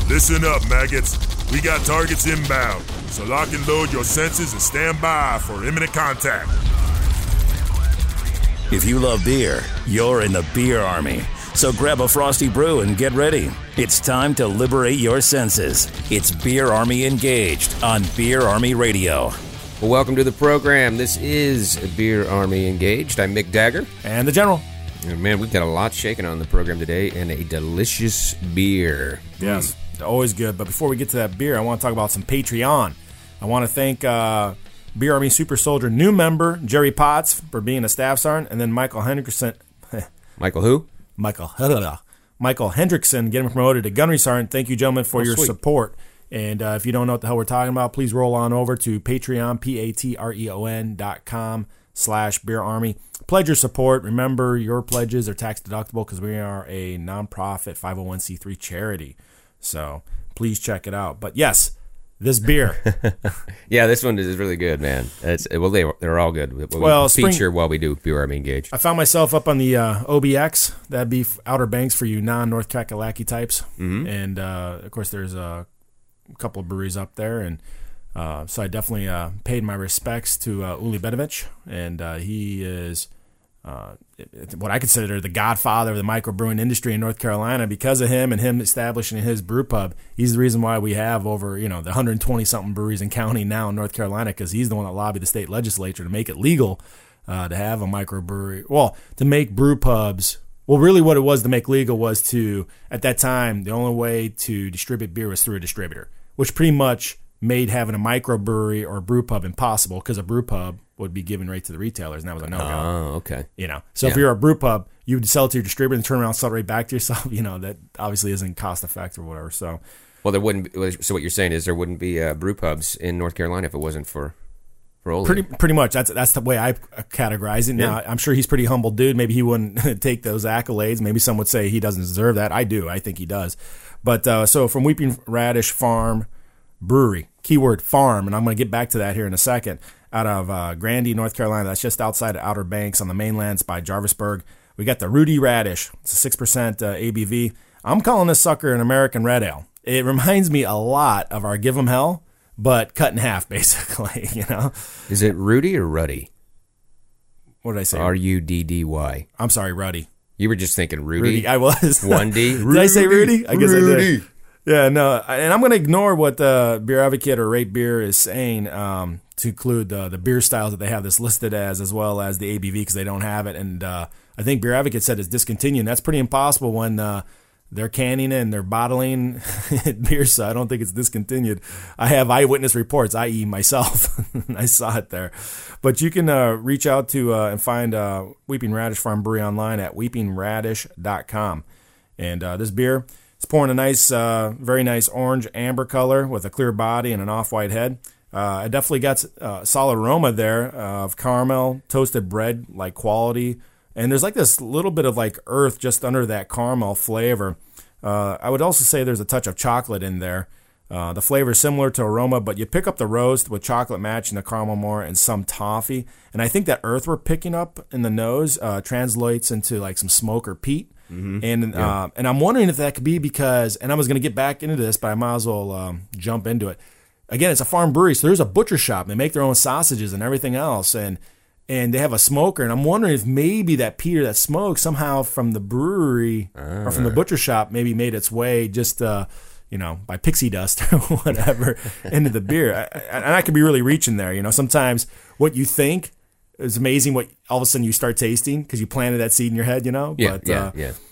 Listen up, maggots. We got targets inbound, so lock and load your senses and stand by for imminent contact. If you love beer, you're in the Beer Army. So grab a Frosty Brew and get ready. It's time to liberate your senses. It's Beer Army Engaged on Beer Army Radio. Well, welcome to the program. This is Beer Army Engaged. I'm Mick Dagger. And the General. And man, we've got a lot shaking on the program today and a delicious beer. Yes, always good. But before we get to that beer, I want to talk about some Patreon. I want to thank Beer Army Super Soldier new member Jerry Potts for being a staff sergeant, and then Michael Hendrickson. Michael who? Michael Hendrickson getting promoted to gunnery sergeant. Thank you, gentlemen, for your support. And if you don't know what the hell we're talking about, please roll on over to Patreon, patreon.com/Beer Army. Pledge your support. Remember, your pledges are tax deductible because we are a nonprofit 501c3 charity. So please check it out. But yes, this beer. Yeah, this one is really good, man. They're all good. Well, feature while we do Beer Army Engaged. I found myself up on the OBX. That'd be Outer Banks for you non-North Kakalaki types. Mm-hmm. And, of course, there's a couple of breweries up there. And so I definitely paid my respects to Uli Bedovich. And he is what I consider the godfather of the microbrewing industry in North Carolina. Because of him and him establishing his brew pub, he's the reason why we have over the 120-something breweries and counting now in North Carolina, because he's the one that lobbied the state legislature to make it legal to have a microbrewery. Well, to make brew pubs. Well, really what it was to make legal was to, at that time, the only way to distribute beer was through a distributor, which pretty much made having a microbrewery or a brew pub impossible, because a brew pub would be given right to the retailers, and that was a no-go. Oh, okay. So if you're a brew pub, you would sell it to your distributor and turn around and sell it right back to yourself. That obviously isn't cost-effective or whatever. So, well, there wouldn't. So what you're saying is there wouldn't be brew pubs in North Carolina if it wasn't for Oli. Pretty much. That's the way I categorize it. Now, I'm sure he's a pretty humble dude. Maybe he wouldn't take those accolades. Maybe some would say he doesn't deserve that. I do. I think he does. But so from Weeping Radish Farm Brewery, keyword farm, and I'm going to get back to that here in a second, out of Grandy, North Carolina. That's just outside of Outer Banks on the mainlands by Jarvisburg. We got the Rudy Radish. It's a 6% ABV. I'm calling this sucker an American Red Ale. It reminds me a lot of our Give 'em Hell, but cut in half, basically. Is it Rudy or Ruddy? What did I say? Ruddy. I'm sorry, Ruddy. You were just thinking Rudy. I was. 1D. Did I say Rudy? I guess Rudy. I did. Yeah, no, and I'm going to ignore what the Beer Advocate or Rate Beer is saying to include the beer styles that they have this listed as well as the ABV, because they don't have it. And I think Beer Advocate said it's discontinued. That's pretty impossible when they're canning and they're bottling beer, so I don't think it's discontinued. I have eyewitness reports, i.e. myself. I saw it there. But you can reach out to and find Weeping Radish Farm Brewery online at weepingradish.com. And this beer, it's pouring a nice, very nice orange amber color with a clear body and an off-white head. It definitely got a solid aroma there of caramel, toasted bread, like quality. And there's like this little bit of like earth just under that caramel flavor. I would also say there's a touch of chocolate in there. The flavor is similar to aroma, but you pick up the roast with chocolate matching the caramel more and some toffee. And I think that earth we're picking up in the nose translates into like some smoke or peat. Mm-hmm. And I'm wondering if that could be because, and I was going to get back into this, but I might as well jump into it. Again, it's a farm brewery, so there's a butcher shop. They make their own sausages and everything else, and they have a smoker. And I'm wondering if maybe that peat or that smoke somehow from the brewery or from the butcher shop maybe made its way just by pixie dust or whatever into the beer. And I could be really reaching there. Sometimes what you think is amazing, what all of a sudden you start tasting because you planted that seed in your head. Yeah, but,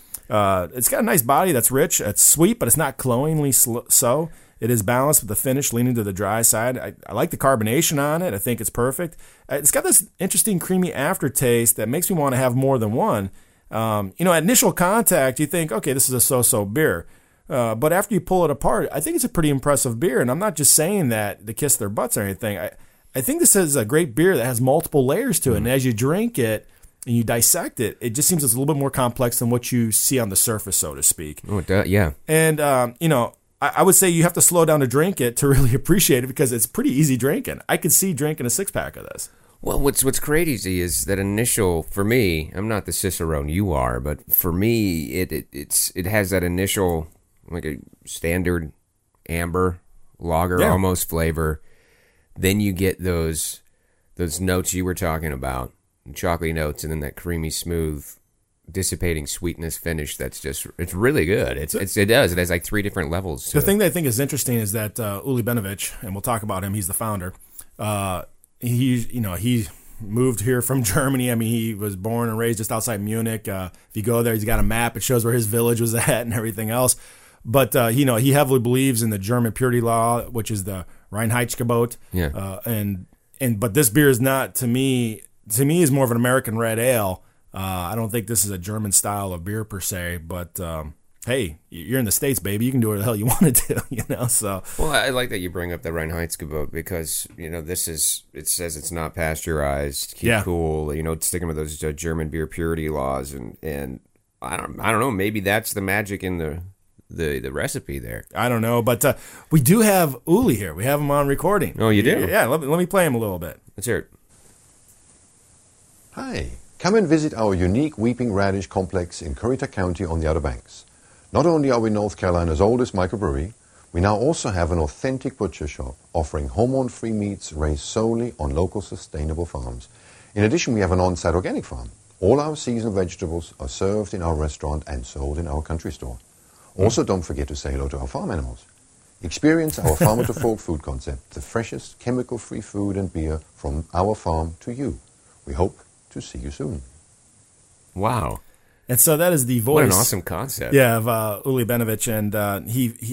it's got a nice body that's rich. It's sweet, but it's not cloyingly so. It is balanced with the finish leaning to the dry side. I like the carbonation on it. I think it's perfect. It's got this interesting creamy aftertaste that makes me want to have more than one. At initial contact, you think, okay, this is a so-so beer. But after you pull it apart, I think it's a pretty impressive beer. And I'm not just saying that to kiss their butts or anything. I think this is a great beer that has multiple layers to it. And as you drink it and you dissect it, it just seems it's a little bit more complex than what you see on the surface, so to speak. Oh, yeah. And, I would say you have to slow down to drink it to really appreciate it because it's pretty easy drinking. I could see drinking a six-pack of this. Well, what's crazy is that initial, for me, I'm not the Cicerone you are, but for me, it has that initial, like a standard amber lager almost flavor. Then you get those notes you were talking about, chocolatey notes, and then that creamy, smooth, dissipating sweetness finish. That's just, it's really good. It has like 3 different levels. The thing that I think is interesting is that Uli Benovich, and we'll talk about him. He's the founder. He moved here from Germany. I mean, he was born and raised just outside Munich. If you go there, he's got a map. It shows where his village was at and everything else. But he heavily believes in the German purity law, which is the Reinheitsgebot. Yeah. But this beer is not, to me is more of an American red ale. I don't think this is a German style of beer per se, but hey, you're in the States, baby. You can do whatever the hell you want to do, so. Well, I like that you bring up the Reinheitsgebot because, it says it's not pasteurized, keep cool, sticking with those German beer purity laws. And I don't know, maybe that's the magic in the recipe there. I don't know, but we do have Uli here. We have him on recording. Oh, you do? Yeah, let me play him a little bit. Let's hear it. Hi, come and visit our unique Weeping Radish complex in Currituck County on the Outer Banks. Not only are we North Carolina's oldest microbrewery, we now also have an authentic butcher shop offering hormone-free meats raised solely on local sustainable farms. In addition, we have an on-site organic farm. All our seasonal vegetables are served in our restaurant and sold in our country store. Also, don't forget to say hello to our farm animals. Experience our farmer-to-fork food concept, the freshest chemical-free food and beer from our farm to you. We hope to see you soon. Wow. And so that is the voice. What an awesome concept. Yeah, of Uli Benovich. And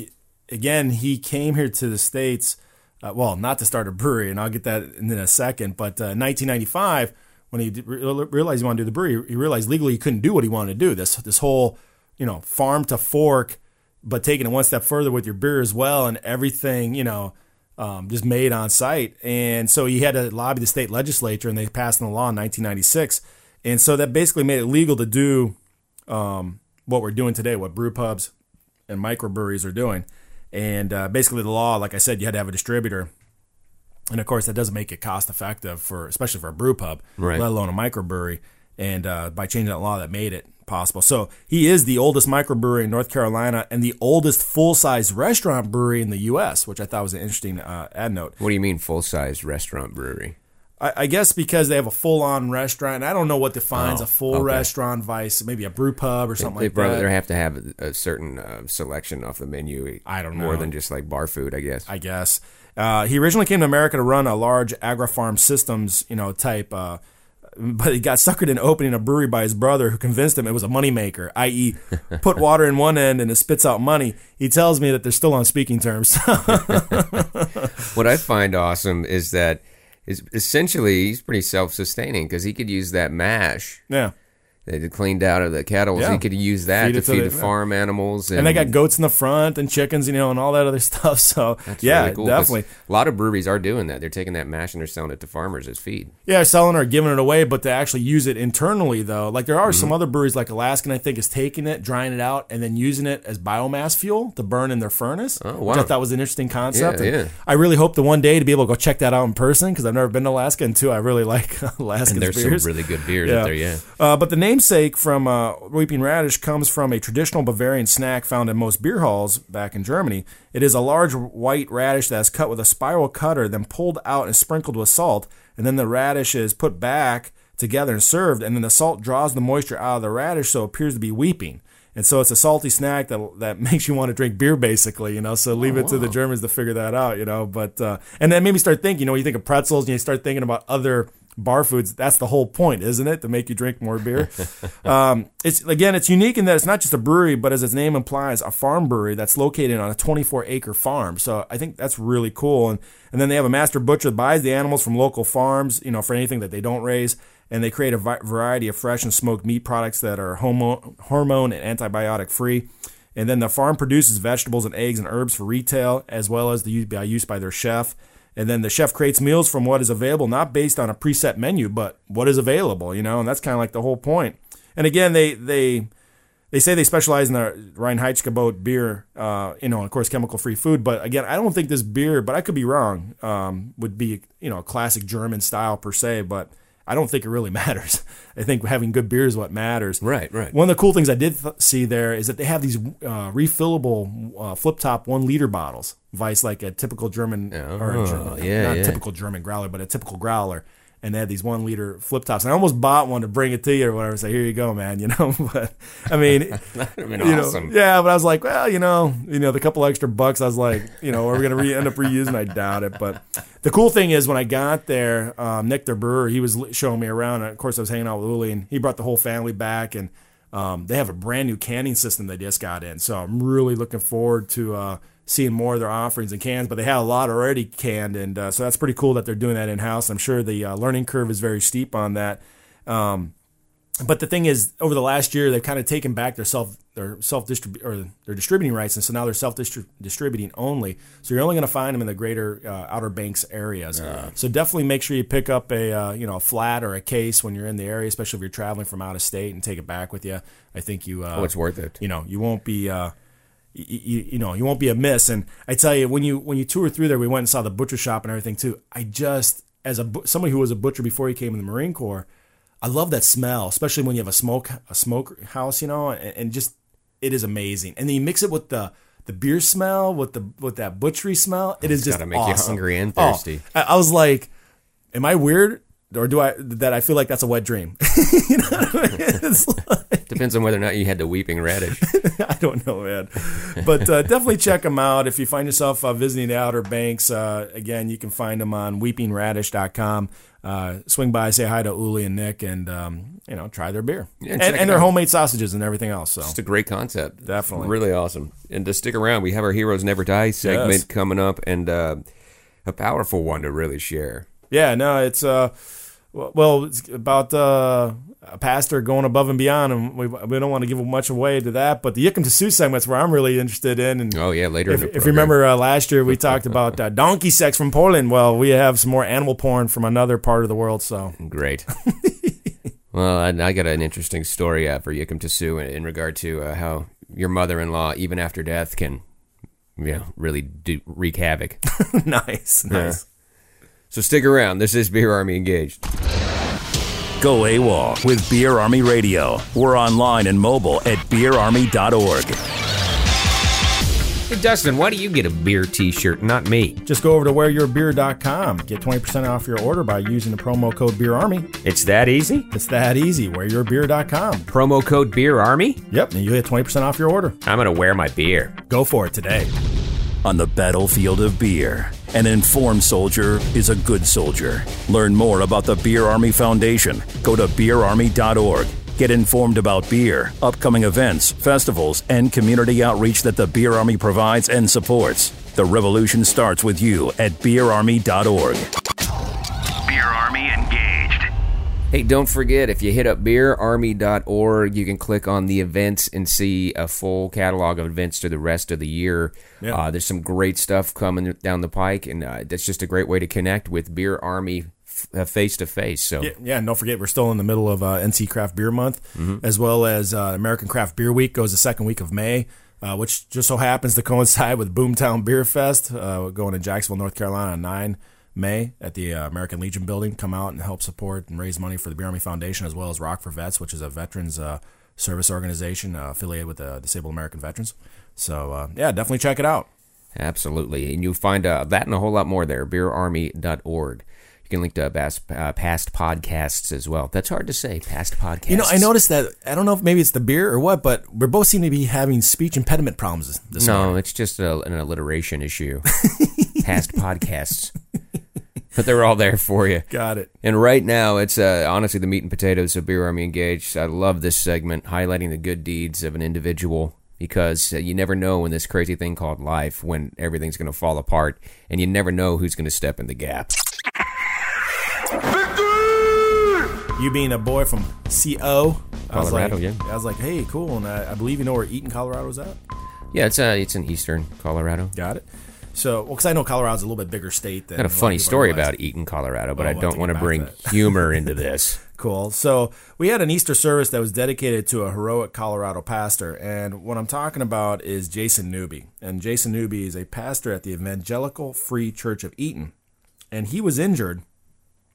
he came here to the States, not to start a brewery, and I'll get that in a second, but 1995, when he realized he wanted to do the brewery, he realized legally he couldn't do what he wanted to do. This whole, farm to fork, but taking it one step further with your beer as well, and everything, just made on site. And so he had to lobby the state legislature, and they passed the law in 1996. And so that basically made it legal to do what we're doing today, what brew pubs and microbreweries are doing. And basically the law, like I said, you had to have a distributor. And of course, that doesn't make it cost effective especially for a brew pub, right, let alone a microbrewery. And by changing that law, that made it possible. So he is the oldest microbrewery in North Carolina and the oldest full-size restaurant brewery in the U.S., which I thought was an interesting ad note. What do you mean full-size restaurant brewery? I guess because they have a full-on restaurant. I don't know what defines a full restaurant vice, maybe a brew pub or something like that. They have to have a certain selection off the menu. I don't know. More than just like bar food, I guess. He originally came to America to run a large agri-farm systems, type, but he got suckered into opening a brewery by his brother, who convinced him it was a moneymaker, i.e. put water in one end and it spits out money. He tells me that they're still on speaking terms. What I find awesome is that essentially he's pretty self-sustaining because he could use that mash. Yeah. They cleaned out of the cattle, so he could use that to feed the farm animals. And they got goats in the front and chickens, and all that other stuff. So, that's yeah, really cool, definitely. A lot of breweries are doing that. They're taking that mash and they're selling it to farmers as feed. Yeah, selling or giving it away, but to actually use it internally, though. Like, there are some other breweries, like Alaskan, I think, is taking it, drying it out, and then using it as biomass fuel to burn in their furnace, which I thought was an interesting concept. Yeah. I really hope to one day to be able to go check that out in person, because I've never been to Alaska, and two, I really like Alaskan beers. And there's some really good beers out there, yeah. But the namesake from Weeping Radish comes from a traditional Bavarian snack found in most beer halls back in Germany. It is a large white radish that is cut with a spiral cutter, then pulled out and sprinkled with salt, and then the radish is put back together and served, and then the salt draws the moisture out of the radish, so it appears to be weeping. And so it's a salty snack that makes you want to drink beer, basically, So leave it to the Germans to figure that out, But and then made me start thinking, you think of pretzels, and you start thinking about other bar foods. That's the whole point, isn't it? To make you drink more beer. It's unique in that it's not just a brewery, but as its name implies, a farm brewery that's located on a 24-acre farm. So I think that's really cool. And then they have a master butcher that buys the animals from local farms, for anything that they don't raise. And they create a variety of fresh and smoked meat products that are hormone and antibiotic free. And then the farm produces vegetables and eggs and herbs for retail, as well as use by their chef. And then the chef creates meals from what is available, not based on a preset menu, but what is available, and that's kind of like the whole point. And again, they say they specialize in the Reinheitsgebot beer, and of course chemical-free food. But again, I don't think this beer, but I could be wrong, would be, a classic German style per se. But I don't think it really matters. I think having good beer is what matters. Right. One of the cool things I did see there is that they have these refillable flip-top 1-liter bottles, Weiss, like a typical German, typical German growler, but a typical growler. And they had these 1-liter flip tops. And I almost bought one to bring it to you or whatever. Say, here you go, man. But I mean, that would have been awesome. Yeah, but I was like, well, the couple extra bucks. I was like, are we going to end up reusing? I doubt it. But the cool thing is, when I got there, Nick, their brewer, he was showing me around. And of course, I was hanging out with Uli, and he brought the whole family back. And they have a brand new canning system they just got in. So I'm really looking forward to seeing more of their offerings in cans, but they had a lot already canned, and so that's pretty cool that they're doing that in-house. I'm sure the learning curve is very steep on that. But the thing is, over the last year, they've kind of taken back their distributing rights, and so now they're self-distributing only. So you're only going to find them in the greater Outer Banks areas. So definitely make sure you pick up a flat or a case when you're in the area, especially if you're traveling from out of state, and take it back with you. I think you. It's worth it. You won't be. You won't be amiss. And I tell you, when you tour through there, we went and saw the butcher shop and everything too. I just, as somebody who was a butcher before he came in the Marine Corps, I love that smell, especially when you have a smoke house, and just, it is amazing. And then you mix it with the beer smell, with that butchery smell. It is just gotta make awesome. you hungry and thirsty. I was like, am I weird? Or I feel like that's a wet dream? You know what I mean? It's like, depends on whether or not you had the weeping radish. I don't know, man. But definitely check them out. If you find yourself visiting the Outer Banks, again, you can find them on weepingradish.com. Swing by, say hi to Uli and Nick, and try their beer. Yeah, and their homemade sausages and everything else. So just a great concept. Definitely. Really awesome. And to stick around, we have our Heroes Never Die segment coming up, and a powerful one to really share. Yeah, no, it's it's about a pastor going above and beyond, and we don't want to give much away to that. But the Yikum Tasu segment's where I'm really interested in. And later. If you remember last year, we talked about donkey sex from Poland. Well, we have some more animal porn from another part of the world. So great. Well, I got an interesting story for Yikum Tasu in regard to how your mother-in-law, even after death, can really wreak havoc. Nice. So stick around. This is Beer Army Engaged. Go AWOL with Beer Army Radio. We're online and mobile at beerarmy.org. Hey, Dustin, why do you get a beer t-shirt, not me? Just go over to whereyourbeer.com. Get 20% off your order by using the promo code BeerArmy. It's that easy? It's that easy. Whereyourbeer.com. Promo code BeerArmy? Yep, and you get 20% off your order. I'm going to wear my beer. Go for it today. On the battlefield of beer, an informed soldier is a good soldier. Learn more about the Beer Army Foundation. Go to beerarmy.org. Get informed about beer, upcoming events, festivals, and community outreach that the Beer Army provides and supports. The revolution starts with you at beerarmy.org. Beer Army Engaged. Hey, don't forget, if you hit up beerarmy.org, you can click on the events and see a full catalog of events to the rest of the year. Yeah. There's some great stuff coming down the pike, and that's just a great way to connect with Beer Army face-to-face. So yeah, and don't forget, we're still in the middle of NC Craft Beer Month, as well as American Craft Beer Week goes the second week of May, which just so happens to coincide with Boomtown Beer Fest, going to Jacksonville, North Carolina on 9 May at the American Legion building. Come out and help support and raise money for the Beer Army Foundation, as well as Rock for Vets, which is a veterans service organization affiliated with the Disabled American Veterans. So, definitely check it out. Absolutely. And you'll find that and a whole lot more there, beerarmy.org. You can link to past podcasts as well. That's hard to say, past podcasts. I noticed that, I don't know if maybe it's the beer or what, but we both seem to be having speech impediment problems this morning. No, it's just an alliteration issue. Past podcasts. But they're all there for you. Got it. And right now, it's honestly the meat and potatoes of Beer Army Engaged. I love this segment, highlighting the good deeds of an individual, because you never know in this crazy thing called life when everything's going to fall apart, and you never know who's going to step in the gap. You being a boy from CO, Colorado, I was like, hey, cool. And I believe you know where Eaton, Colorado's at? Yeah, it's in eastern Colorado. Got it. So, because I know Colorado's a little bit bigger state than. I got a funny story about Eaton, Colorado, but I don't want to bring humor into this. Cool. So we had an Easter service that was dedicated to a heroic Colorado pastor, and what I'm talking about is Jason Newby. And Jason Newby is a pastor at the Evangelical Free Church of Eaton, and he was injured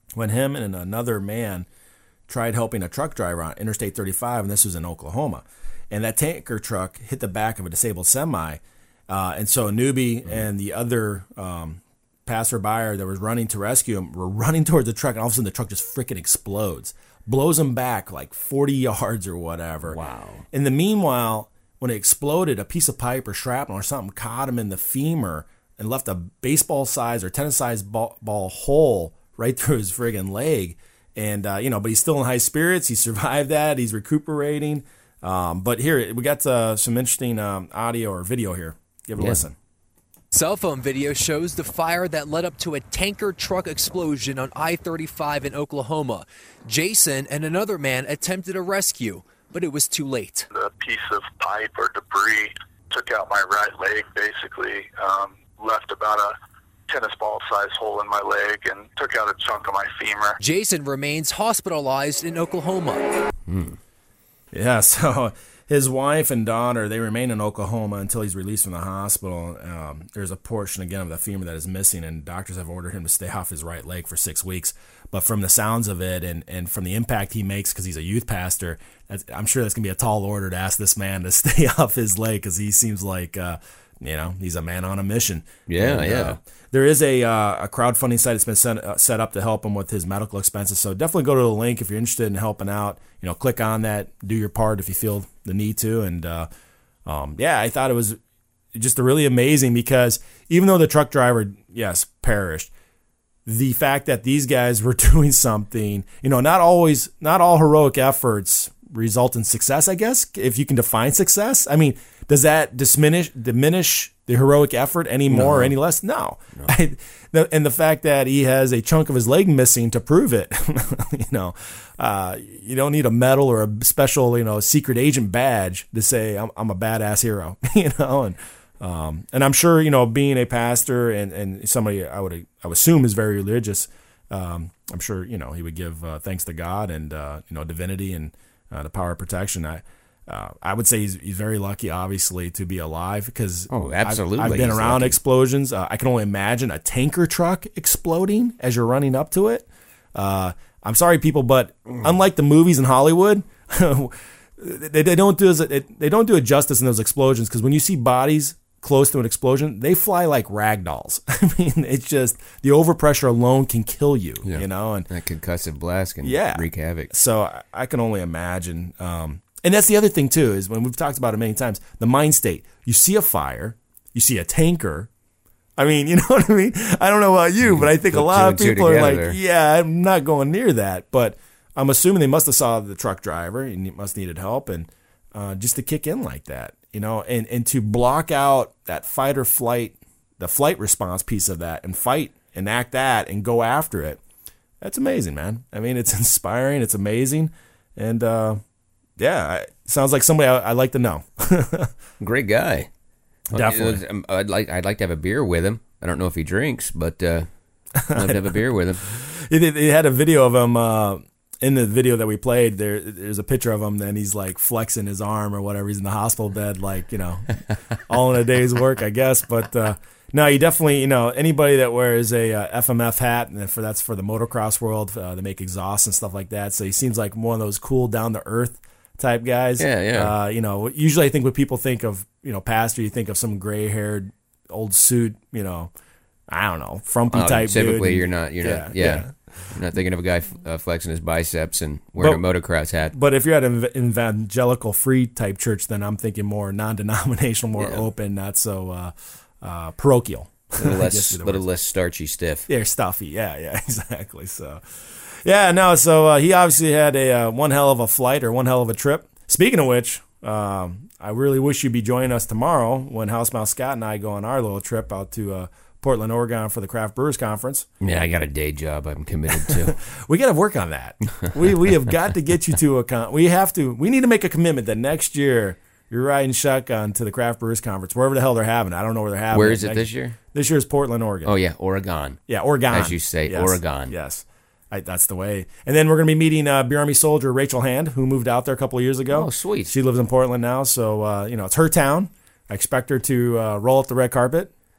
when him and another man tried helping a truck driver on Interstate 35, and this was in Oklahoma. And that tanker truck hit the back of a disabled semi. And so a newbie and the other passerby that was running to rescue him were running towards the truck, and all of a sudden the truck just freaking explodes. Blows him back like 40 yards or whatever. Wow. In the meanwhile, when it exploded, a piece of pipe or shrapnel or something caught him in the femur and left a baseball size or tennis size ball hole right through his friggin' leg. And, but he's still in high spirits. He survived that. He's recuperating. But here, we got some interesting audio or video here. Give it a listen. Cell phone video shows the fire that led up to a tanker truck explosion on I-35 in Oklahoma. Jason and another man attempted a rescue, but it was too late. A piece of pipe or debris took out my right leg, basically, left about a tennis ball size hole in my leg and took out a chunk of my femur. Jason remains hospitalized in Oklahoma. Yeah, so his wife and daughter, they remain in Oklahoma until he's released from the hospital. There's a portion, again, of the femur that is missing, and doctors have ordered him to stay off his right leg for 6 weeks. But from the sounds of it and from the impact he makes, because he's a youth pastor, I'm sure that's going to be a tall order to ask this man to stay off his leg, because he seems like, he's a man on a mission. Yeah, and, yeah. There is a crowdfunding site that's been set up to help him with his medical expenses. So definitely go to the link if you're interested in helping out. Click on that, do your part if you feel the need to. And I thought it was just really amazing, because even though the truck driver, yes, perished, the fact that these guys were doing something, not all heroic efforts result in success, I guess, if you can define success. I mean, does that diminish the heroic effort any more or any less? No. And the fact that he has a chunk of his leg missing to prove it, you don't need a medal or a special, secret agent badge to say I'm a badass hero, and I'm sure, being a pastor and somebody I would assume is very religious, I'm sure, he would give thanks to God and, divinity and the power of protection. I would say he's very lucky, obviously, to be alive, because absolutely, I've been around explosions. I can only imagine a tanker truck exploding as you're running up to it. I'm sorry, people, but unlike the movies in Hollywood, they don't do it justice in those explosions, because when you see bodies close to an explosion, they fly like rag dolls. I mean, it's just the overpressure alone can kill you, and that concussive blast can wreak havoc. So I can only imagine. And that's the other thing, too, is when we've talked about it many times, the mind state. You see a fire, you see a tanker. I mean, you know what I mean? I don't know about you, but I think a lot of people are like, I'm not going near that. But I'm assuming they must have saw the truck driver and he must needed help, and just to kick in like that, and to block out that fight or flight, the flight response piece of that, and fight and act that and go after it. That's amazing, man. I mean, it's inspiring. It's amazing. And, sounds like somebody I'd like to know. Great guy. Definitely. I'd like to have a beer with him. I don't know if he drinks, but I'd love to have a beer with him. They had a video of him in the video that we played. There's a picture of him, and he's like flexing his arm or whatever. He's in the hospital bed, like, all in a day's work, I guess. But no, you definitely, anybody that wears a FMF hat, and that's for the motocross world, they make exhausts and stuff like that. So he seems like one of those cool, down to earth type guys. Yeah. Usually I think when people think of, pastor, you think of some gray haired old suit, I don't know, frumpy type typically dude. You're not. You're not thinking of a guy flexing his biceps and wearing a motocross hat. But if you're at an evangelical free type church, then I'm thinking more non-denominational, more open, not so parochial. A little less starchy stiff. Yeah, stuffy. Yeah, exactly. So, so he obviously had a one hell of a flight or one hell of a trip. Speaking of which, I really wish you'd be joining us tomorrow when Housemouse Scott and I go on our little trip out to Portland, Oregon for the Craft Brewers Conference. Yeah, I got a day job I'm committed to. We got to work on that. We have got to get you to we need to make a commitment that next year you're riding shotgun to the Craft Brewers Conference, wherever the hell they're having it. I don't know where they're having it. Where is it this year? This year is Portland, Oregon. Oh, yeah, Oregon. Yeah, Oregon. As you say, yes. Oregon. Yes. That's the way. And then we're going to be meeting Beer Army soldier Rachel Hand, who moved out there a couple of years ago. Oh, sweet. She lives in Portland now, so, it's her town. I expect her to roll up the red carpet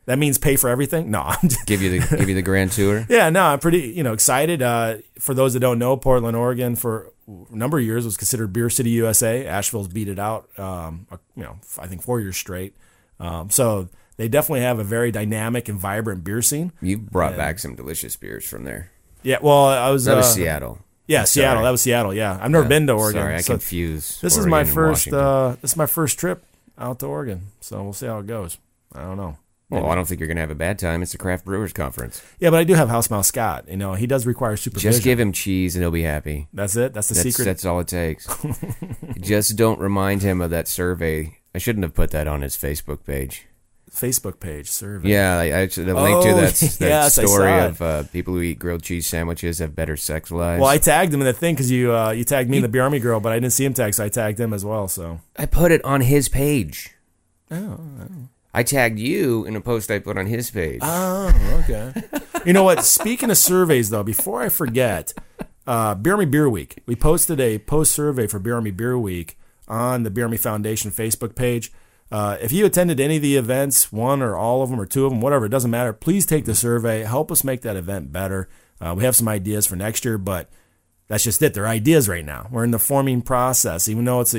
that means pay for everything. No, I'm just, give you the grand tour. Yeah, no, I'm pretty excited. For those that don't know, Portland, Oregon, for a number of years was considered Beer City, USA. Asheville's beat it out. I think 4 years straight. So they definitely have a very dynamic and vibrant beer scene. You've brought back some delicious beers from there. Yeah, well, that was Seattle. Yeah, Seattle. Sorry. That was Seattle. Yeah, I've never been to Oregon. Sorry, I confuse. This Oregon is my and first. Washington. This is my first trip out to Oregon, so we'll see how it goes. I don't know. Well, I don't think you're gonna have a bad time. It's the Craft Brewers Conference. Yeah, but I do have Housemouth Scott. He does require supervision. Just give him cheese and he'll be happy. That's it. That's the secret. That's all it takes. Just don't remind him of that survey. I shouldn't have put that on his Facebook page. Facebook page survey. Yeah, I should have linked to that yes, story of people who eat grilled cheese sandwiches have better sex lives. Well, I tagged him in the thing because you tagged me and the Beer Army girl, but I didn't see him tag, so I tagged him as well. So I put it on his page. Oh. I tagged you in a post I put on his page. Oh, okay. You know what? Speaking of surveys, though, before I forget, Beer Army Beer Week. We posted a post survey for Beer Army Beer Week on the Beer Army Foundation Facebook page. If you attended any of the events, one or all of them or two of them, whatever, it doesn't matter. Please take the survey. Help us make that event better. We have some ideas for next year, but that's just it. They're ideas right now. We're in the forming process. Even though it's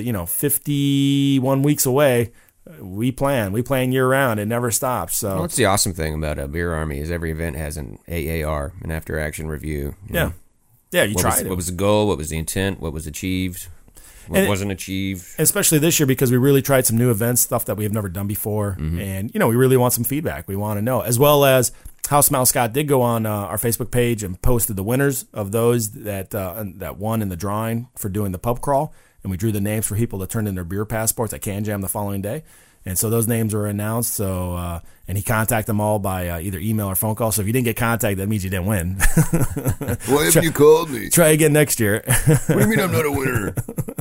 51 weeks away, we plan year round. It never stops. So well, that's the awesome thing about a Beer Army is every event has an AAR, an after action review. Yeah, you tried it. What was the goal? What was the intent? What was achieved? What wasn't achieved? Especially this year because we really tried some new events, stuff that we have never done before. Mm-hmm. And, we really want some feedback. We want to know. As well as Housemouth Scott did go on our Facebook page and posted the winners of those that won in the drawing for doing the pub crawl. And we drew the names for people that turned in their beer passports at Can Jam the following day. And so those names were announced. So, and he contacted them all by either email or phone call. So if you didn't get contacted, that means you didn't win. Why haven't you called me? Try again next year. What do you mean I'm not a winner?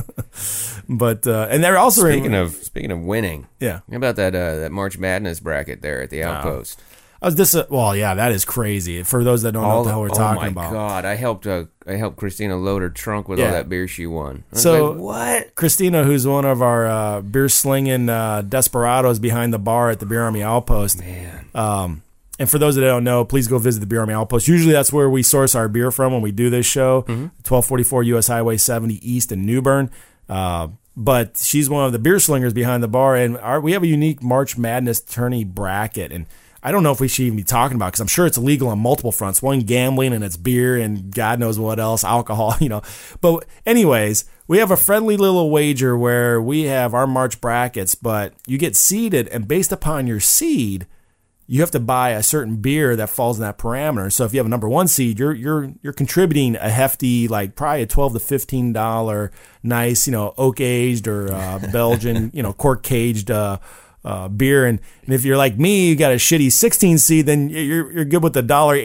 But and they're also speaking of winning. Yeah, how about that March Madness bracket there at the Outpost? Well, yeah, that is crazy. For those that don't know what the hell we're talking about. Oh my God, I helped Christina load her trunk with all that beer she won. So like, what? Christina, who's one of our beer slinging desperados behind the bar at the Beer Army Outpost. Man. And for those that don't know, please go visit the Beer Army Outpost. Usually that's where we source our beer from when we do this show. 1244 US Highway 70 East in New Bern. But she's one of the beer slingers behind the bar, and we have a unique March Madness tourney bracket. And I don't know if we should even be talking about it because I'm sure it's illegal on multiple fronts. One, gambling, and it's beer, and God knows what else, alcohol, But anyways, we have a friendly little wager where we have our March brackets, but you get seeded, and based upon your seed, you have to buy a certain beer that falls in that parameter. So if you have a number one seed, you're contributing a hefty, like probably a $12 to $15 nice, oak aged or Belgian, cork caged beer. And if you're like me, you got a shitty 16 seed, then you're good with the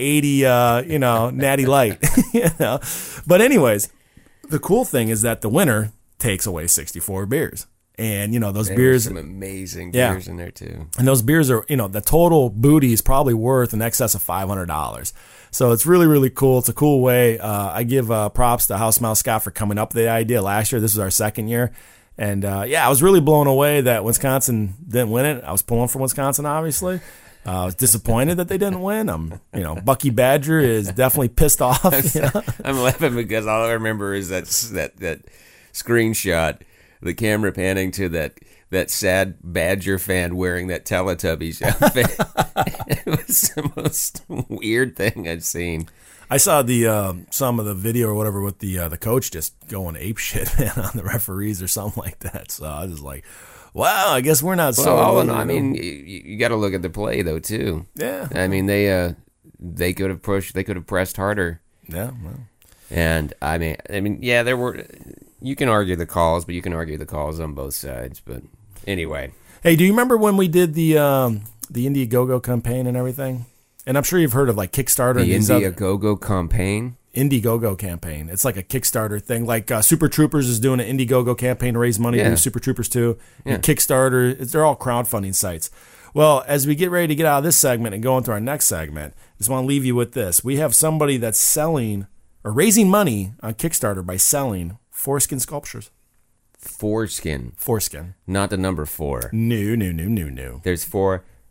$1.80, Natty Light. But anyways, the cool thing is that the winner takes away 64 beers. And, those beers. Some amazing beers in there, too. And those beers are, the total booty is probably worth in excess of $500. So it's really, really cool. It's a cool way. I give props to Housemouth Scott for coming up with the idea last year. This was our second year. And, I was really blown away that Wisconsin didn't win it. I was pulling for Wisconsin, obviously. I was disappointed that they didn't win. Bucky Badger is definitely pissed off. I'm laughing because all I remember is that screenshot. The camera panning to that sad Badger fan wearing that Teletubbies outfit. It was the most weird thing I'd seen. I saw some of the video or whatever with the coach just going ape shit, man, on the referees or something like that. So I was like, wow, I guess we're not so. Well, I mean, you got to look at the play though too. Yeah. I mean, they could have pushed, they could have pressed harder. Yeah. Well. And I mean, yeah, there were. You can argue the calls, but you can argue the calls on both sides. But anyway. Hey, do you remember when we did the Indiegogo campaign and everything? And I'm sure you've heard of like Kickstarter. The Indiegogo campaign? Indiegogo campaign. It's like a Kickstarter thing. Like Super Troopers is doing an Indiegogo campaign to raise money to do Super Troopers 2. And Kickstarter, they're all crowdfunding sites. Well, as we get ready to get out of this segment and go into our next segment, I just want to leave you with this. We have somebody that's selling or raising money on Kickstarter by selling foreskin sculptures. Foreskin. Foreskin. Not the number 4. No. There's 4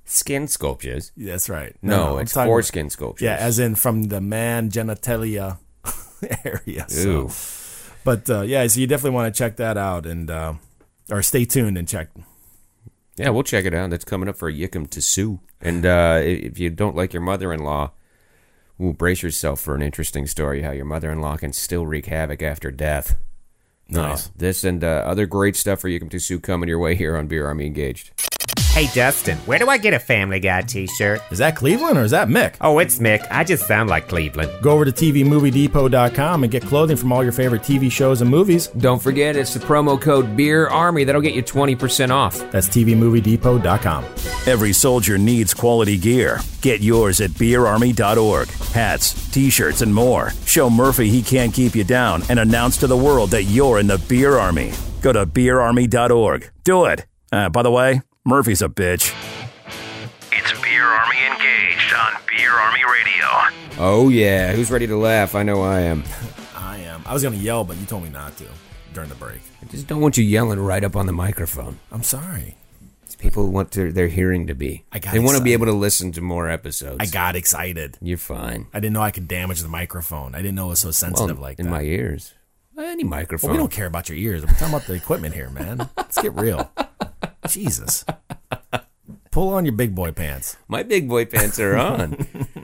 Skin sculptures? That's right. No, it's foreskin sculptures. Yeah, as in from the man genitalia area. So. But so you definitely want to check that out and or stay tuned and check. Yeah, we'll check it out. That's coming up for Yikum to Sue. And if you don't like your mother-in-law, brace yourself for an interesting story how your mother-in-law can still wreak havoc after death. Nice. This and other great stuff for Yikum to Sue coming your way here on Beer Army Engaged. Hey, Dustin, where do I get a Family Guy t-shirt? Is that Cleveland or is that Mick? Oh, it's Mick. I just sound like Cleveland. Go over to TVMovieDepot.com and get clothing from all your favorite TV shows and movies. Don't forget, it's the promo code Beer Army. That'll get you 20% off. That's TVMovieDepot.com. Every soldier needs quality gear. Get yours at beerarmy.org. Hats, t-shirts, and more. Show Murphy he can't keep you down and announce to the world that you're in the Beer Army. Go to beerarmy.org. Do it. By the way, Murphy's a bitch. It's Beer Army Engaged on Beer Army Radio. Oh, yeah. Who's ready to laugh? I know I am. I am. I was going to yell, but you told me not to during the break. I just don't want you yelling right up on the microphone. I'm sorry. People want their hearing to be. They want to be able to listen to more episodes. I got excited. You're fine. I didn't know I could damage the microphone. I didn't know it was so sensitive like that. In my ears. Any microphone. Well, we don't care about your ears. We're talking about the equipment here, man. Let's get real. Jesus. Pull on your big boy pants. My big boy pants are on.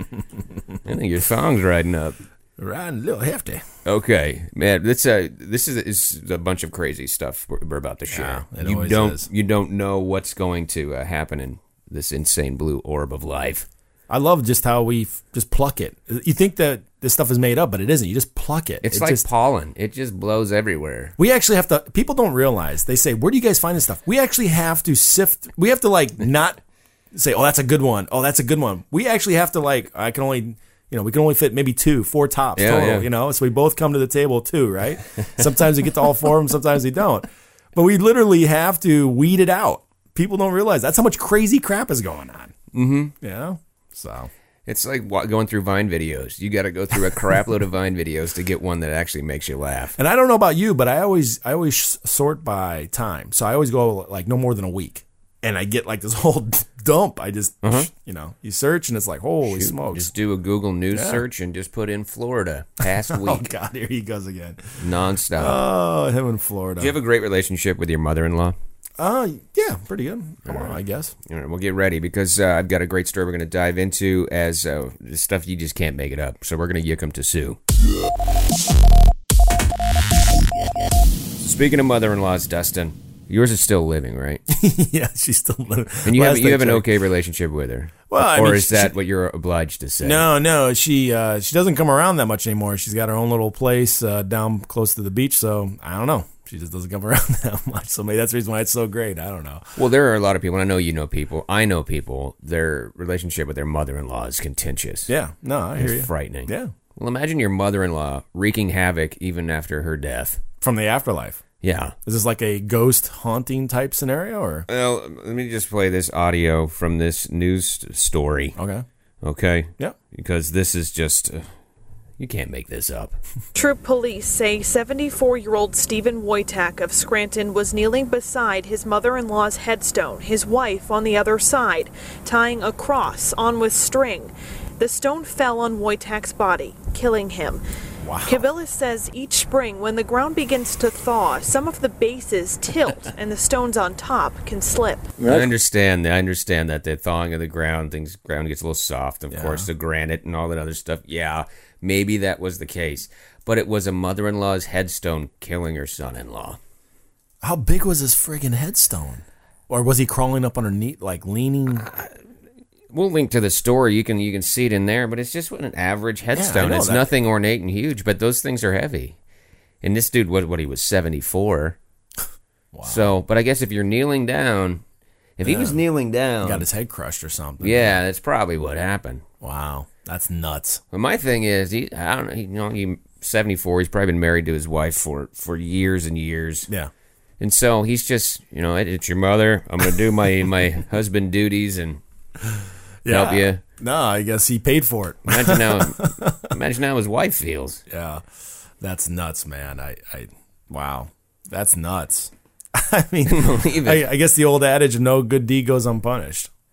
I think your thong's riding up. Riding a little hefty. Okay, man. This is a bunch of crazy stuff we're about to share. Yeah, it always is. You don't know what's going to happen in this insane blue orb of life. I love just how we just pluck it. You think that this stuff is made up, but it isn't. You just pluck it. It's like pollen. It just blows everywhere. We actually have to, people don't realize, they say, where do you guys find this stuff? We actually have to sift, we have to not say, oh, that's a good one. Oh, that's a good one. We actually have to we can only fit maybe 4 tops total, so we both come to the table 2, right? Sometimes we get to all 4 of them, sometimes we don't. But we literally have to weed it out. People don't realize that's how much crazy crap is going on. Mm-hmm. So it's like going through Vine videos. You got to go through a crap load of Vine videos to get one that actually makes you laugh. And I don't know about you, but I always sort by time. So I always go no more than a week, and I get this whole dump. I just you search and it's like holy smokes. Just do a Google News search and just put in Florida past week. Oh God, here he goes again, nonstop. Oh, him in Florida. Do you have a great relationship with your mother-in-law? Yeah, pretty good. I guess. All right, well, get ready because I've got a great story we're going to dive into as stuff you just can't make it up. So we're going to Yikum to Sue. Speaking of mother-in-laws, Dustin, yours is still living, right? Yeah, she's still living. And you have an okay relationship with her. Well, or is that what you're obliged to say? No, she doesn't come around that much anymore. She's got her own little place down close to the beach, so I don't know. She just doesn't come around that much. So maybe that's the reason why it's so great. I don't know. Well, there are a lot of people, and I know you know people. I know people, their relationship with their mother-in-law is contentious. Yeah, no, I hear you. It's frightening. Yeah. Well, imagine your mother-in-law wreaking havoc even after her death. From the afterlife. Yeah. Is this like a ghost haunting type scenario? Or? Well, let me just play this audio from this news story. Okay? Yeah. Because this is just... you can't make this up. Troop police say 74-year-old Stephen Wojtak of Scranton was kneeling beside his mother-in-law's headstone, his wife on the other side, tying a cross on with string. The stone fell on Wojtak's body, killing him. Wow. Kabilis says each spring, when the ground begins to thaw, some of the bases tilt and the stones on top can slip. I understand that the thawing of the ground, ground gets a little soft, of course, the granite and all that other stuff. Yeah, maybe that was the case. But it was a mother-in-law's headstone killing her son-in-law. How big was his friggin' headstone? Or was he crawling up underneath, leaning? We'll link to the story. You can see it in there, but it's just an average headstone. It's nothing ornate and huge, but those things are heavy. And this dude, he was 74. Wow. So, but I guess if you're kneeling down, he was kneeling down, he got his head crushed or something. Yeah, that's probably what happened. Wow, that's nuts. But my thing is, he's 74. He's probably been married to his wife for years and years. Yeah. And so he's just, it's your mother. I'm going to do my husband duties and help you. No, I guess he paid for it. Imagine how his wife feels. Yeah, that's nuts, man. Wow, that's nuts. I mean, I guess the old adage, no good deed goes unpunished.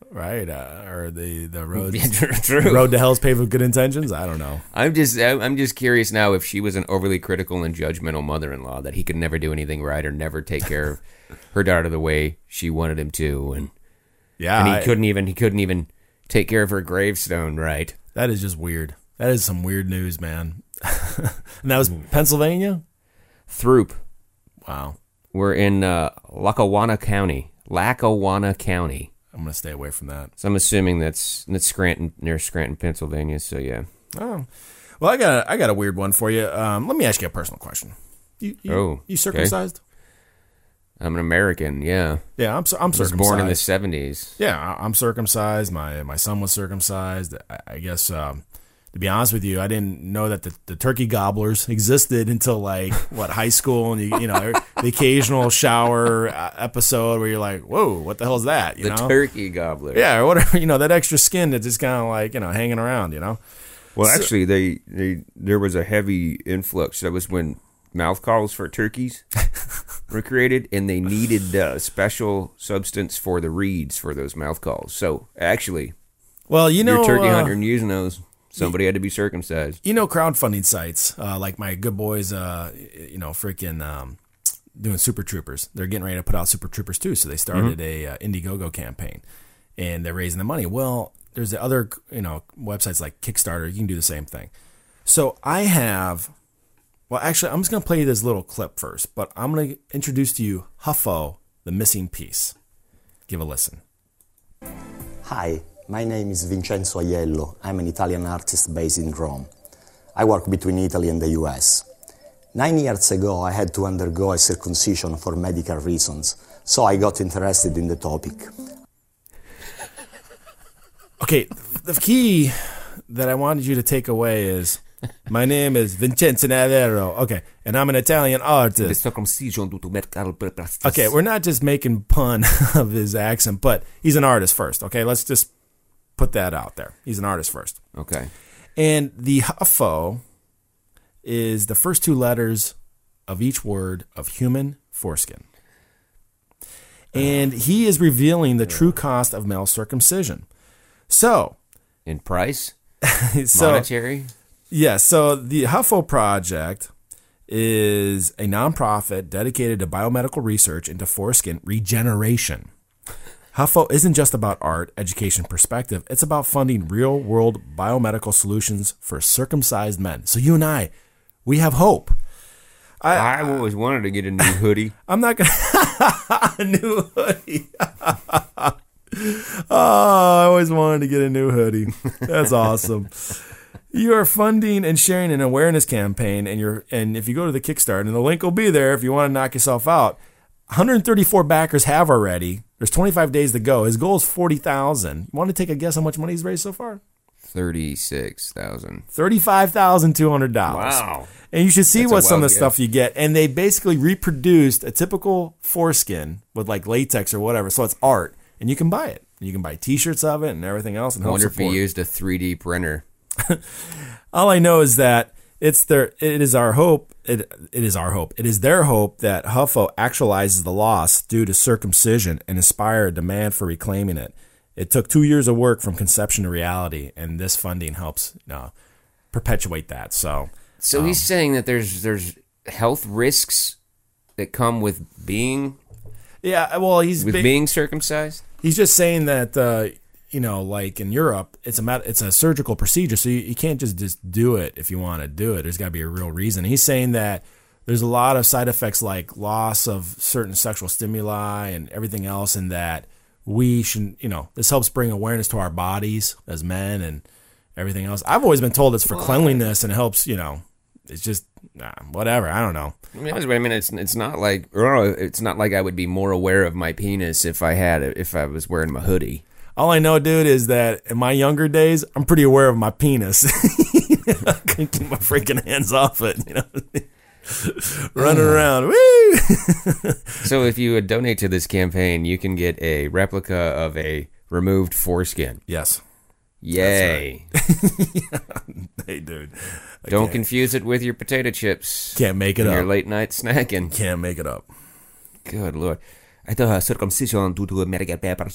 right? Or the road True. road to hell is paved with good intentions. I don't know. I'm just curious now if she was an overly critical and judgmental mother-in-law that he could never do anything right or never take care of her daughter the way she wanted him to, and he couldn't even take care of her gravestone right. That is just weird. That is some weird news, man. And that was Pennsylvania? Throop. Wow. We're in Lackawanna County. I'm going to stay away from that. So I'm assuming that's Scranton, near Scranton, Pennsylvania. So yeah. Oh, well, I got a weird one for you. Let me ask you a personal question. You circumcised? Okay. I'm an American. Yeah. Yeah, I'm circumcised. I was born in the 70s. Yeah, I'm circumcised. My son was circumcised. I guess. To be honest with you, I didn't know that the turkey gobblers existed until high school, and you know the occasional shower episode where you're like, whoa, what the hell is that? The turkey gobbler. Yeah, or whatever. That extra skin that's just kind of hanging around. Well, actually, there was a heavy influx. That was when mouth calls for turkeys were created, and they needed a special substance for the reeds for those mouth calls. So actually, well, your turkey hunter and using those. Somebody had to be circumcised. Crowdfunding sites like my good boys, freaking doing Super Troopers. They're getting ready to put out Super Troopers 2, so they started a Indiegogo campaign, and they're raising the money. Well, there's the other websites like Kickstarter. You can do the same thing. So I have. Well, actually, I'm just going to play you this little clip first, but I'm going to introduce to you Huffo, the missing piece. Give a listen. Hi. My name is Vincenzo Aiello. I'm an Italian artist based in Rome. I work between Italy and the US. 9 years ago, I had to undergo a circumcision for medical reasons, so I got interested in the topic. Okay, the key that I wanted you to take away is, my name is Vincenzo Aiello. Okay, and I'm an Italian artist. The circumcision due to medical purposes. Okay, we're not just making fun of his accent, but he's an artist first. Okay, let's just put that out there. He's an artist first. Okay. And the Huffo is the first two letters of each word of human foreskin. And he is revealing the true cost of male circumcision. So. In price? Monetary? Yeah. So the Huffo Project is a nonprofit dedicated to biomedical research into foreskin regeneration. Huffo isn't just about art, education, perspective. It's about funding real-world biomedical solutions for circumcised men. So you and I, we have hope. I always wanted to get a new hoodie. I'm not going to... A new hoodie. I always wanted to get a new hoodie. That's awesome. You are funding and sharing an awareness campaign, and if you go to the Kickstarter, and the link will be there if you want to knock yourself out, 134 backers have already. There's 25 days to go. His goal is 40,000. You want to take a guess how much money he's raised so far? $36,000. $35,200. Wow. And you should see what some of the stuff you get. And they basically reproduced a typical foreskin with latex or whatever. So it's art. And you can buy it. You can buy T-shirts of it and everything else. And I wonder if he used a 3D printer. All I know is that it is our hope. It is their hope that Huffo actualizes the loss due to circumcision and inspire a demand for reclaiming it. It took 2 years of work from conception to reality, and this funding helps perpetuate that. So he's saying that there's health risks that come with being. Yeah, well, being circumcised. He's just saying that like in Europe, it's a surgical procedure, so you can't just do it if you want to do it. There's got to be a real reason. He's saying that there's a lot of side effects like loss of certain sexual stimuli and everything else, and that we should, this helps bring awareness to our bodies as men and everything else. I've always been told it's for cleanliness and it helps, it's just whatever. I don't know. I mean, it's not like I would be more aware of my penis if I was wearing my hoodie. All I know, dude, is that in my younger days, I'm pretty aware of my penis. I couldn't keep my freaking hands off it, running around. Woo! So if you would donate to this campaign, you can get a replica of a removed foreskin. Yes. Yay. Right. Hey, dude. Don't confuse it with your potato chips. Can't make it up. Your late night snacking. Can't make it up. Good Lord. I thought circumcision due to medical purposes.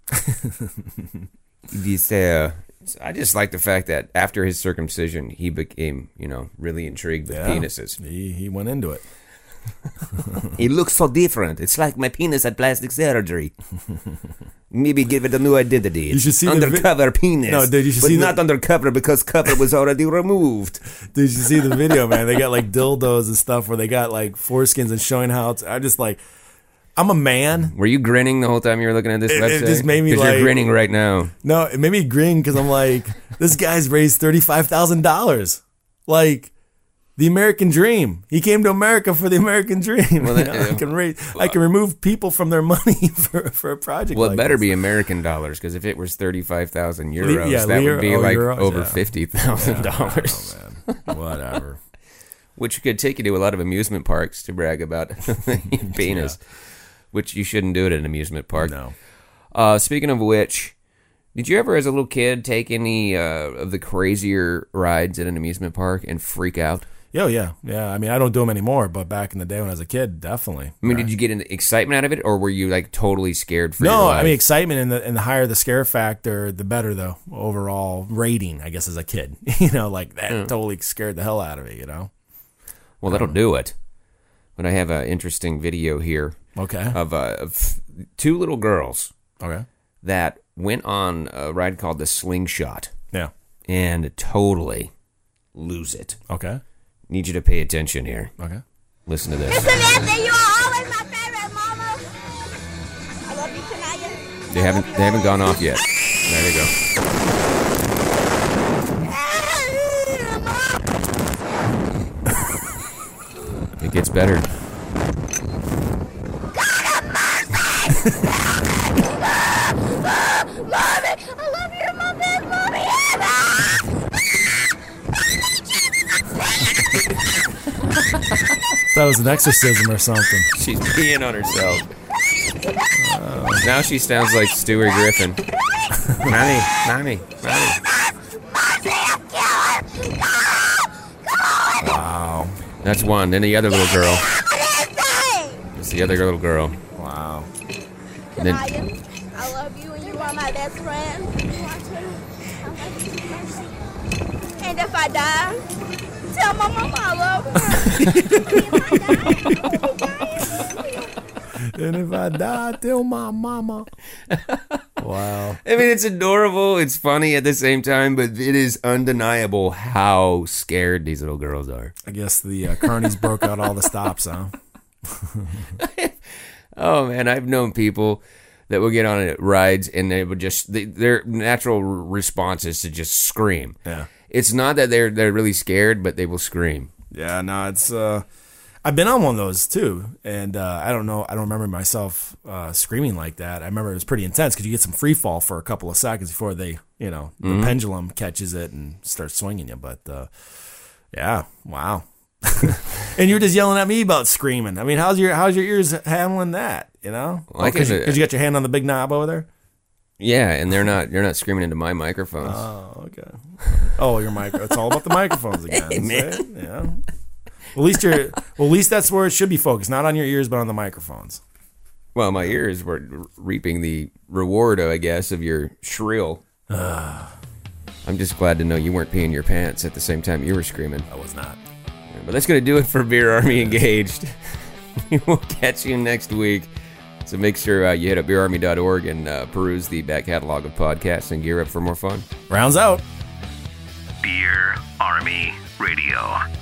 I just like the fact that after his circumcision, he became, really intrigued with penises. He went into it. He looks so different. It's like my penis had plastic surgery. Maybe give it a new identity. You should see undercover penis. No, dude, you should but see not undercover because cover was already removed. Dude, you should see the video, man. They got like dildos and stuff where they got like foreskins and showing how it's. I'm just like, I'm a man. Were you grinning the whole time you were looking at this website? It just made me like, you're grinning right now. No, it made me grin because I'm like, this guy's raised $35,000. Like, the American dream. He came to America for the American dream. Well, I can remove people from their money for a project. Well, like it better this. be American dollars, because if it was 35,000 euros, that would be euros, over $50,000. Oh, man. Whatever. Which could take you to a lot of amusement parks to brag about your penis. Yeah. Which you shouldn't do at an amusement park. No. Speaking of which, did you ever, as a little kid, take any of the crazier rides at an amusement park and freak out? Oh, yeah. Yeah, I mean, I don't do them anymore, but back in the day when I was a kid, definitely. I mean, did you get any excitement out of it, or were you, like, totally scared for your life? I mean, excitement, and the higher the scare factor, the better the overall rating, I guess, as a kid. Like, that totally scared the hell out of it, Well, that'll do it. But I have an interesting video here. Okay. Of two little girls. Okay. That went on a ride called the Slingshot. Yeah. And totally lose it. Okay. Need you to pay attention here. Okay. Listen to this. Samantha, you are always my favorite, Mama. I love you, Tanaya. They haven't gone off yet. There they go. It gets better. Mommy, I love you, Mommy. That was an exorcism or something. She's peeing on herself. Now she sounds like Stewie Griffin. Mommy. Wow. That's one. Then the other little girl. That's the other little girl. Wow. And then, I love you and you are my best friend. And if I die, tell my mama I love her. And if I die, tell my mama. Wow. I mean, it's adorable. It's funny at the same time, but it is undeniable how scared these little girls are. I guess the carnies broke out all the stops, huh? Oh, man, I've known people that will get on rides and they would just, their natural response is to just scream. Yeah. It's not that they're really scared, but they will scream. Yeah, no, it's, I've been on one of those too. And I don't remember myself screaming like that. I remember it was pretty intense because you get some free fall for a couple of seconds before they, the pendulum catches it and starts swinging you. But yeah, wow. And you're just yelling at me about screaming. I mean, how's your ears handling that? Because you got your hand on the big knob over there. Yeah, and you're not screaming into my microphones. Oh, okay. Oh, your micro. It's all about the microphones again. Hey, man. Yeah. Well, at least that's where it should be focused, not on your ears, but on the microphones. Well, my ears were reaping the reward, I guess, of your shrill. I'm just glad to know you weren't peeing your pants at the same time you were screaming. I was not. But that's going to do it for Beer Army Engaged. We'll catch you next week. So make sure you hit up beerarmy.org and peruse the back catalog of podcasts and gear up for more fun. Rounds out. Beer Army Radio.